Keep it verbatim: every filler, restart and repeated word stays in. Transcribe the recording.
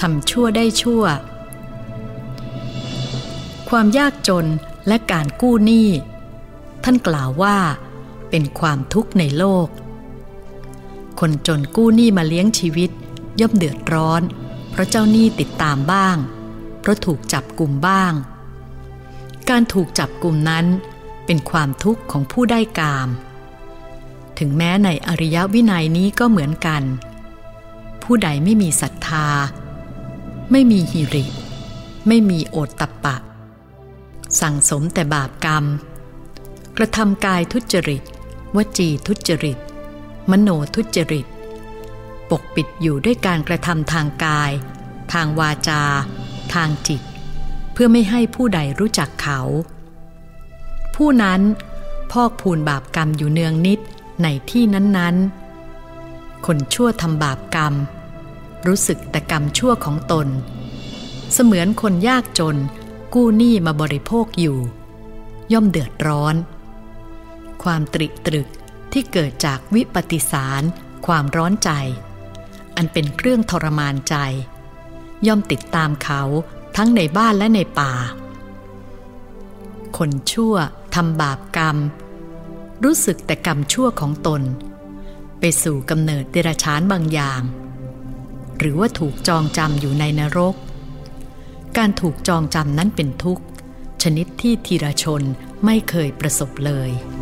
ทำชั่วได้ชั่วความยากจนและการกู้หนี้ท่านกล่าวว่าเป็นความทุกข์ในโลกคนจนกู้หนี้มาเลี้ยงชีวิตย่อมเดือดร้อนเพราะเจ้าหนี้ติดตามบ้างเพราะถูกจับกุมบ้างการถูกจับกุมนั้นเป็นความทุกข์ของผู้ได้กามถึงแม้ในอริยวินัยนี้ก็เหมือนกันผู้ใดไม่มีศรัทธาไม่มีหิริไม่มีโอตตัปปะสั่งสมแต่บาปกรรมกระทำกายทุจริตวจีทุจริตมโนทุจริตปกปิดอยู่ด้วยการกระทำทางกายทางวาจาทางจิตเพื่อไม่ให้ผู้ใดรู้จักเขาผู้นั้นพอกพูนบาปกรรมอยู่เนืองนิดในที่นั้นๆคนชั่วทำบาปกรรมรู้สึกแต่กรรมชั่วของตนเสมือนคนยากจนกู้หนี้มาบริโภคอยู่ย่อมเดือดร้อนความตริตรึกที่เกิดจากวิปฏิสารความร้อนใจอันเป็นเครื่องทรมานใจย่อมติดตามเขาทั้งในบ้านและในป่าคนชั่วทำบาปกรรมรู้สึกแต่กรรมชั่วของตนไปสู่กำเนิดเดรัจฉานบางอย่างหรือว่าถูกจองจำอยู่ในนรกการถูกจองจำนั้นเป็นทุกข์ชนิดที่ธีรชนไม่เคยประสบเลย